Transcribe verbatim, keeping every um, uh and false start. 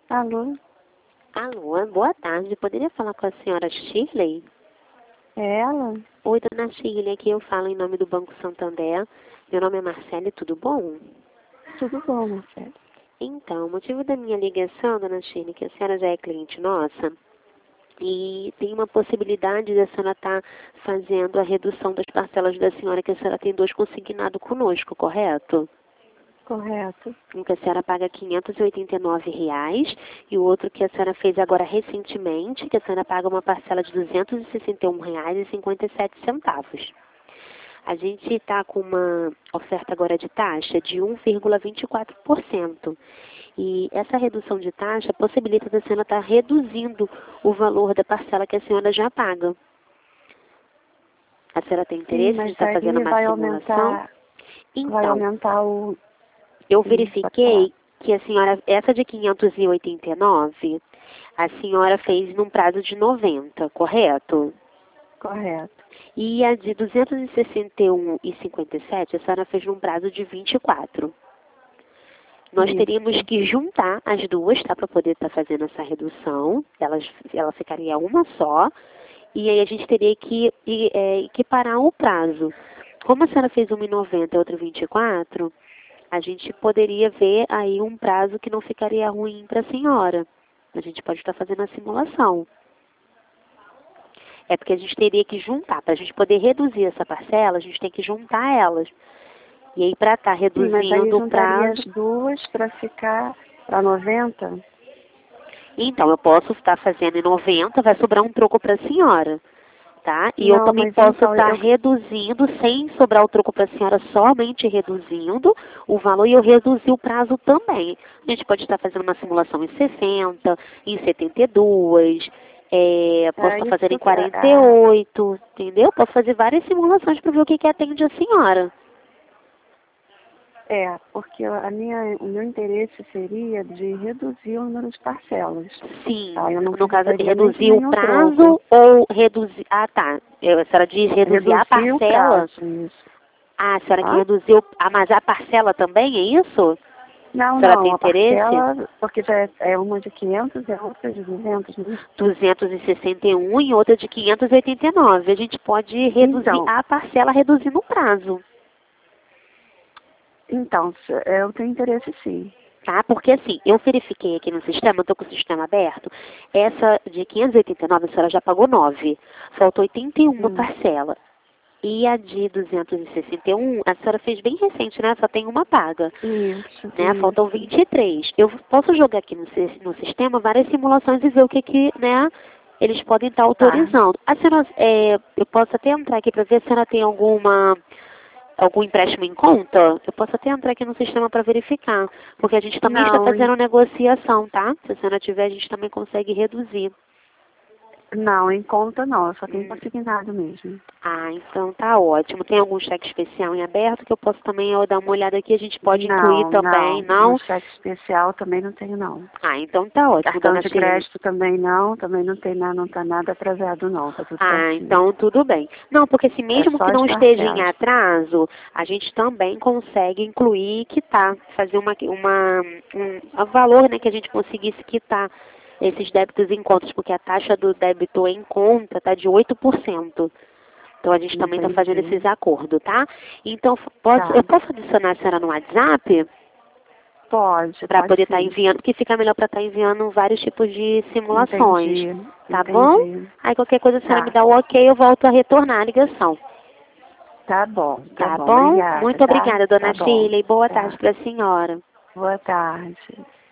Alô? Alô, boa tarde. Poderia falar com a senhora Shirley? É ela? Oi, dona Shirley, aqui eu falo em nome do Banco Santander. Meu nome é Marcele, tudo bom? Tudo bom, Marcelo? Então, o motivo da minha ligação, dona Shirley, é que a senhora já é cliente nossa e tem uma possibilidade da senhora estar fazendo a redução das parcelas da senhora, que a senhora tem dois consignados conosco, correto? Correto. Um que a senhora paga quinhentos e oitenta e nove reais e o outro que a senhora fez agora recentemente, que a senhora paga uma parcela de duzentos e sessenta e um reais e cinquenta e sete centavos. A gente está com uma oferta agora de taxa de um vírgula vinte e quatro por cento. E essa redução de taxa possibilita da senhora estar reduzindo o valor da parcela que a senhora já paga. A senhora tem Sim, interesse em mas estar fazendo aí uma vai simulação? aumentar, vai Então, aumentar o... eu Sim, pode falar. verifiquei que a senhora, essa de quinhentos e oitenta e nove, a senhora fez num prazo de noventa, correto? Correto. E a de duzentos e sessenta e um e cinquenta e sete, a senhora fez num prazo de vinte e quatro. Nós teríamos Isso. que juntar as duas, tá, para poder estar fazendo essa redução. Elas, ela ficaria uma só. E aí a gente teria que e, é, equiparar o prazo. Como a senhora fez uma em noventa e outra em vinte e quatro, a gente poderia ver aí um prazo que não ficaria ruim para a senhora. A gente pode estar fazendo a simulação. É porque a gente teria que juntar. Para a gente poder reduzir essa parcela, a gente tem que juntar elas. E aí, para estar Sim, mas aí reduzindo o juntaria as prazo... duas para ficar para noventa? Então, eu posso estar fazendo em noventa, vai sobrar um troco para a senhora, tá? E eu Não, também mas posso então, estar eu... reduzindo, sem sobrar o troco para a senhora, somente reduzindo o valor e eu reduzir o prazo também. A gente pode estar fazendo uma simulação em sessenta, em setenta e dois, é, posso É estar isso fazendo que em eu... quarenta e Ah, oito, entendeu? Posso fazer várias simulações para ver o que, que atende a senhora. é, porque a minha, o meu interesse seria de reduzir o número de parcelas. Sim, Tá? Eu não no caso, precisaria nem de reduzir o nenhum prazo troco. ou reduzir... Ah, tá. Eu- A senhora diz reduzir a Reduzir o parcela. prazo, isso. Ah, a senhora quer Hã? reduzir o... Ah, mas a parcela também, é isso? Não, A senhora tem não, a interesse? parcela, porque já é, é uma de quinhentos e a outra de duzentos, né? duzentos e sessenta e um e outra de quinhentos e oitenta e nove. A gente pode reduzir Então, a parcela reduzindo o prazo, então, se- eu tenho interesse sim. tá? Porque assim, eu verifiquei aqui no sistema, eu estou com o sistema aberto, essa de quinhentos e oitenta e nove a senhora já pagou nove. Faltou oitenta e uma Hum, parcela. E a de duzentos e sessenta e um, a senhora fez bem recente, né? Só tem uma paga, isso, né? Faltam isso. vinte e três. Eu posso jogar aqui no, sis- no sistema várias simulações e ver o que que, né, eles podem estar Tá. autorizando. A senhora, é, eu posso até entrar aqui para ver se a senhora tem alguma, algum empréstimo em conta? Eu posso até entrar aqui no sistema para verificar, porque a gente também está Não, em- fazendo negociação, tá? Se a senhora tiver, a gente também consegue reduzir. não, em conta não, eu só tenho Hum. consignado mesmo. Ah, então tá ótimo. Tem algum cheque especial em aberto que eu posso também eu dar uma olhada aqui? A gente pode incluir Não, também, não, no não? cheque especial também não tenho não. Ah, então tá ótimo, Cartão dona de Shirley. crédito também não, também não tem nada, não tá nada atrasado não, tá tudo Ah, certinho. então tudo bem. Não, porque se É mesmo só que as não esteja em parcelas. atraso, a gente também consegue incluir e quitar, fazer uma, uma, um, um valor, né, que a gente conseguisse quitar esses débitos em contas, porque a taxa do débito em conta está de oito por cento. Então a gente também está fazendo Entendi. esses acordos, tá? Então, posso, Tá. eu posso adicionar a senhora no WhatsApp Pode, para pode poder estar sim. enviando, porque fica melhor para estar enviando vários tipos de simulações, Entendi, tá bom? entendi. Aí qualquer coisa a senhora me Tá, dá o ok, eu volto a retornar a ligação. tá bom, tá Tá bom. bom? Obrigada, Muito tá? obrigada, dona Tá bom. Shirley. Boa tarde Tá. para a senhora. Boa tarde.